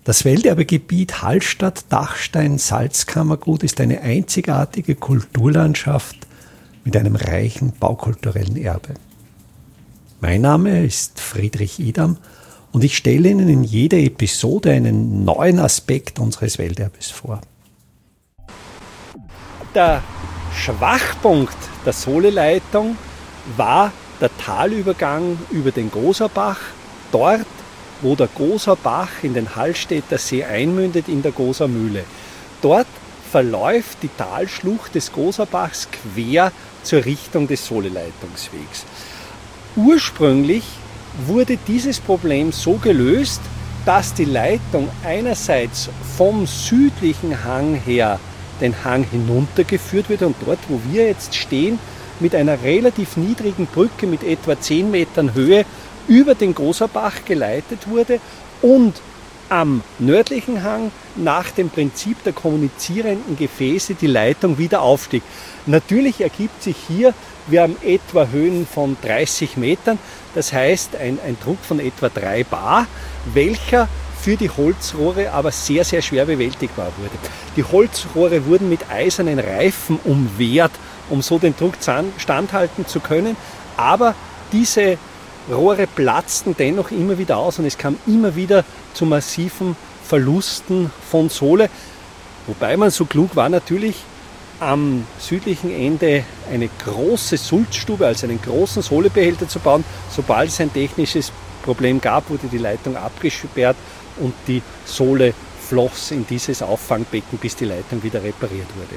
Das Welterbegebiet Hallstatt-Dachstein-Salzkammergut ist eine einzigartige Kulturlandschaft mit einem reichen baukulturellen Erbe. Mein Name ist Friedrich Idam und ich stelle Ihnen in jeder Episode einen neuen Aspekt unseres Welterbes vor. Der Schwachpunkt der Soleleitung war der Talübergang über den Goserbach, dort wo der Goserbach in den Hallstätter See einmündet in der Gosermühle. Dort verläuft die Talschlucht des Goserbachs quer zur Richtung des Soleleitungswegs. Ursprünglich wurde dieses Problem so gelöst, dass die Leitung einerseits vom südlichen Hang her den Hang hinuntergeführt wird und dort, wo wir jetzt stehen, mit einer relativ niedrigen Brücke mit etwa 10 Metern Höhe über den Goserbach geleitet wurde und am nördlichen Hang nach dem Prinzip der kommunizierenden Gefäße die Leitung wieder aufstieg. Natürlich ergibt sich hier, wir haben etwa Höhen von 30 Metern, das heißt ein Druck von etwa 3 Bar, welcher für die Holzrohre aber sehr, sehr schwer bewältigbar wurde. Die Holzrohre wurden mit eisernen Reifen umwehrt, um so den Druck standhalten zu können, aber diese Rohre platzten dennoch immer wieder aus und es kam immer wieder zu massiven Verlusten von Sohle. Wobei man so klug war, natürlich am südlichen Ende eine große Sulzstube, also einen großen Sohlebehälter zu bauen. Sobald es ein technisches Problem gab, wurde die Leitung abgesperrt und die Sohle floss in dieses Auffangbecken, bis die Leitung wieder repariert wurde.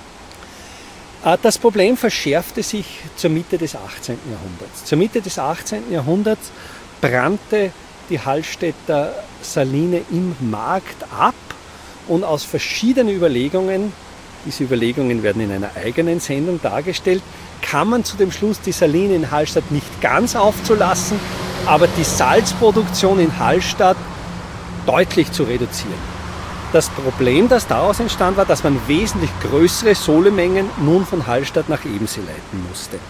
Das Problem verschärfte sich zur Mitte des 18. Jahrhunderts. Zur Mitte des 18. Jahrhunderts brannte die Hallstätter Saline im Markt ab und aus verschiedenen Überlegungen, diese Überlegungen werden in einer eigenen Sendung dargestellt, kam man zu dem Schluss, die Saline in Hallstatt nicht ganz aufzulassen, aber die Salzproduktion in Hallstatt deutlich zu reduzieren. Das Problem, das daraus entstand, war, dass man wesentlich größere Sohlemengen nun von Hallstatt nach Ebensee leiten musste.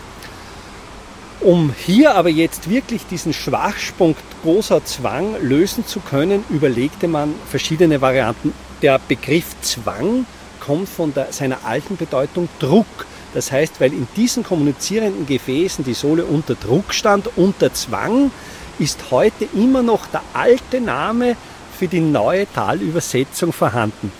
Um hier aber jetzt wirklich diesen Schwachpunkt großer Zwang lösen zu können, überlegte man verschiedene Varianten. Der Begriff Zwang kommt von seiner alten Bedeutung Druck. Das heißt, weil in diesen kommunizierenden Gefäßen die Sohle unter Druck stand, unter Zwang, ist heute immer noch der alte Name für die neue Talübersetzung vorhanden.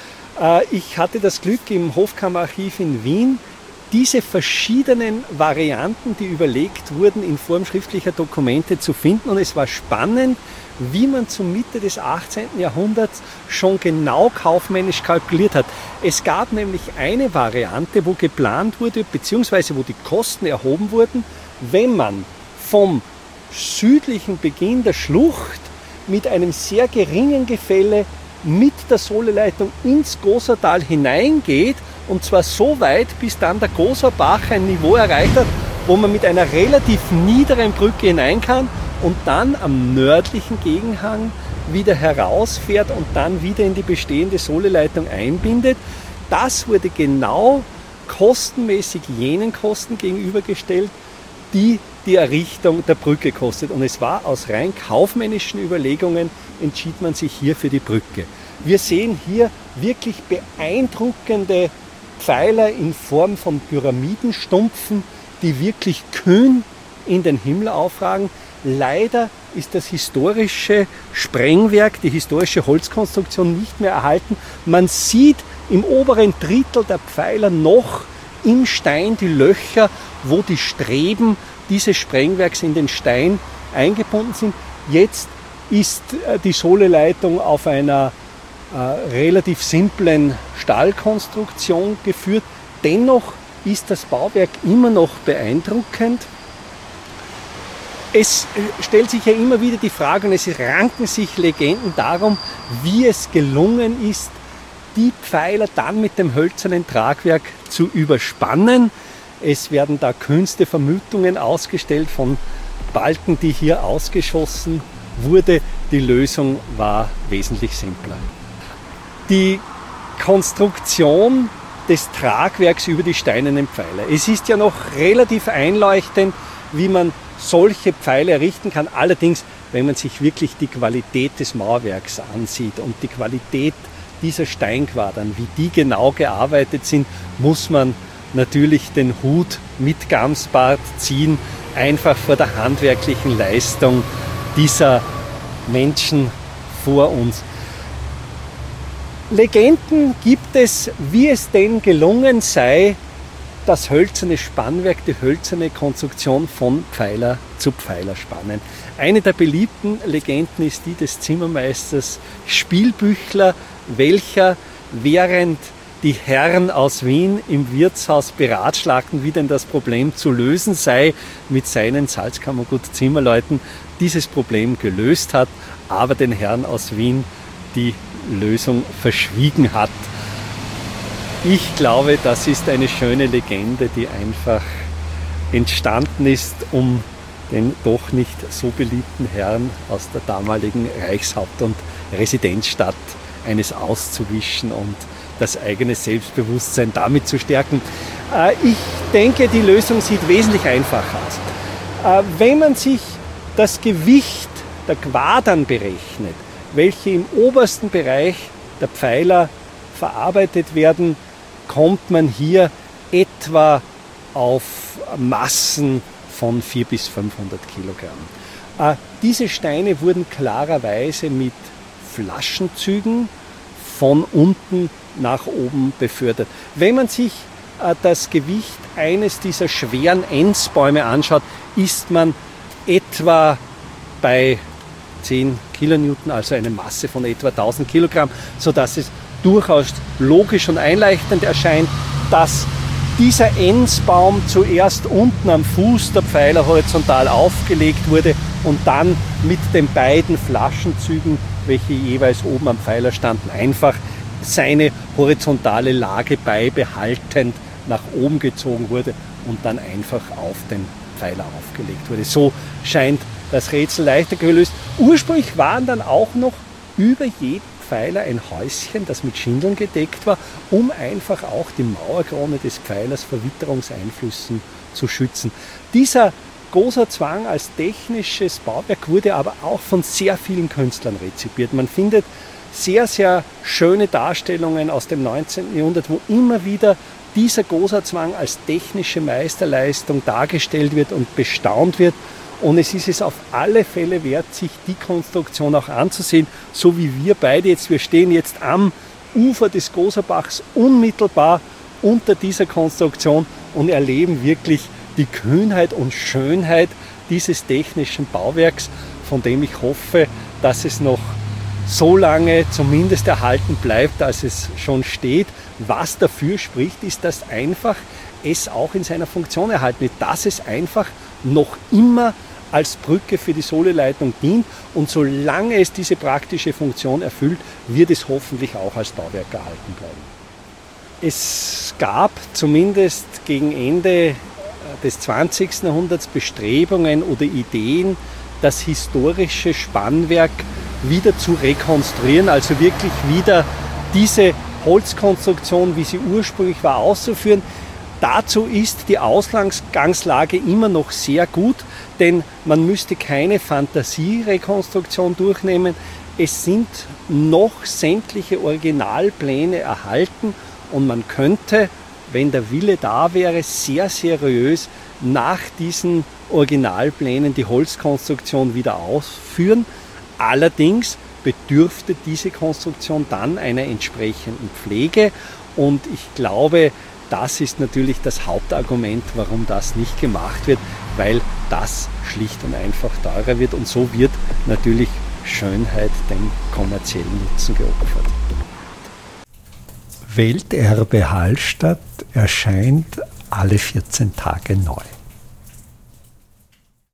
Ich hatte das Glück, im Hofkammerarchiv in Wien diese verschiedenen Varianten, die überlegt wurden, in Form schriftlicher Dokumente zu finden. Und es war spannend, wie man zur Mitte des 18. Jahrhunderts schon genau kaufmännisch kalkuliert hat. Es gab nämlich eine Variante, wo geplant wurde, beziehungsweise wo die Kosten erhoben wurden, wenn man vom südlichen Beginn der Schlucht mit einem sehr geringen Gefälle mit der Soleleitung ins Gosertal hineingeht und zwar so weit, bis dann der Goserbach ein Niveau erreicht hat, wo man mit einer relativ niederen Brücke hinein kann und dann am nördlichen Gegenhang wieder herausfährt und dann wieder in die bestehende Soleleitung einbindet. Das wurde genau kostenmäßig jenen Kosten gegenübergestellt, die Errichtung der Brücke kostet. Und es war aus rein kaufmännischen Überlegungen, entschied man sich hier für die Brücke. Wir sehen hier wirklich beeindruckende Pfeiler in Form von Pyramidenstumpfen, die wirklich kühn in den Himmel aufragen. Leider ist das historische Sprengwerk, die historische Holzkonstruktion nicht mehr erhalten. Man sieht im oberen Drittel der Pfeiler noch im Stein die Löcher, wo die Streben dieses Sprengwerks in den Stein eingebunden sind. Jetzt ist die Soleleitung auf einer relativ simplen Stahlkonstruktion geführt. Dennoch ist das Bauwerk immer noch beeindruckend. Es stellt sich ja immer wieder die Frage und es ranken sich Legenden darum, wie es gelungen ist, die Pfeiler dann mit dem hölzernen Tragwerk zu überspannen. Es werden da kühnste Vermutungen ausgestellt von Balken, die hier ausgeschossen wurde. Die Lösung war wesentlich simpler. Die Konstruktion des Tragwerks über die steinernen Pfeiler. Es ist ja noch relativ einleuchtend, wie man solche Pfeile errichten kann. Allerdings wenn man sich wirklich die Qualität des Mauerwerks ansieht und die Qualität dieser Steinquadern, wie die genau gearbeitet sind, muss man natürlich den Hut mit Gamsbart ziehen, einfach vor der handwerklichen Leistung dieser Menschen vor uns. Legenden gibt es, wie es denn gelungen sei, das hölzerne Spannwerk, die hölzerne Konstruktion von Pfeiler zu Pfeiler spannen. Eine der beliebten Legenden ist die des Zimmermeisters Spielbüchler, welcher während die Herren aus Wien im Wirtshaus beratschlagten, wie denn das Problem zu lösen sei, mit seinen Salzkammergut-Zimmerleuten dieses Problem gelöst hat, aber den Herren aus Wien die Lösung verschwiegen hat. Ich glaube, das ist eine schöne Legende, die einfach entstanden ist, um den doch nicht so beliebten Herrn aus der damaligen Reichshaupt- und Residenzstadt eines auszuwischen und das eigene Selbstbewusstsein damit zu stärken. Ich denke, die Lösung sieht wesentlich einfacher aus. Wenn man sich das Gewicht der Quadern berechnet, welche im obersten Bereich der Pfeiler verarbeitet werden, kommt man hier etwa auf Massen von 400 bis 500 Kilogramm. Diese Steine wurden klarerweise mit Flaschenzügen von unten nach oben befördert. Wenn man sich das Gewicht eines dieser schweren Enzbäume anschaut, ist man etwa bei 10 Kilonewton, also eine Masse von etwa 1000 Kilogramm, sodass es durchaus logisch und einleuchtend erscheint, dass dieser Enzbaum zuerst unten am Fuß der Pfeiler horizontal aufgelegt wurde und dann mit den beiden Flaschenzügen, welche jeweils oben am Pfeiler standen, einfach seine horizontale Lage beibehaltend nach oben gezogen wurde und dann einfach auf den Pfeiler aufgelegt wurde. So scheint das Rätsel leichter gelöst. Ursprünglich waren dann auch noch über jedem Pfeiler ein Häuschen, das mit Schindeln gedeckt war, um einfach auch die Mauerkrone des Pfeilers vor Witterungseinflüssen zu schützen. Dieser Gosa-Zwang als technisches Bauwerk wurde aber auch von sehr vielen Künstlern rezipiert. Man findet sehr, sehr schöne Darstellungen aus dem 19. Jahrhundert, wo immer wieder dieser Gosa-Zwang als technische Meisterleistung dargestellt wird und bestaunt wird. Und es ist es auf alle Fälle wert, sich die Konstruktion auch anzusehen, so wie wir beide jetzt. Wir stehen jetzt am Ufer des Gosabachs unmittelbar unter dieser Konstruktion und erleben wirklich die Kühnheit und Schönheit dieses technischen Bauwerks, von dem ich hoffe, dass es noch so lange zumindest erhalten bleibt, als es schon steht. Was dafür spricht, ist, dass einfach es auch in seiner Funktion erhalten wird, dass es einfach noch immer als Brücke für die Soleleitung dient und solange es diese praktische Funktion erfüllt, wird es hoffentlich auch als Bauwerk erhalten bleiben. Es gab zumindest gegen Ende des 20. Jahrhunderts Bestrebungen oder Ideen, das historische Spannwerk wieder zu rekonstruieren, also wirklich wieder diese Holzkonstruktion, wie sie ursprünglich war, auszuführen. Dazu ist die Ausgangslage immer noch sehr gut, denn man müsste keine Fantasierekonstruktion durchnehmen. Es sind noch sämtliche Originalpläne erhalten und man könnte, wenn der Wille da wäre, sehr seriös nach diesen Originalplänen die Holzkonstruktion wieder ausführen. Allerdings bedürfte diese Konstruktion dann einer entsprechenden Pflege und ich glaube, das ist natürlich das Hauptargument, warum das nicht gemacht wird, weil das schlicht und einfach teurer wird und so wird natürlich Schönheit dem kommerziellen Nutzen geopfert. Welterbe Hallstatt erscheint alle 14 Tage neu.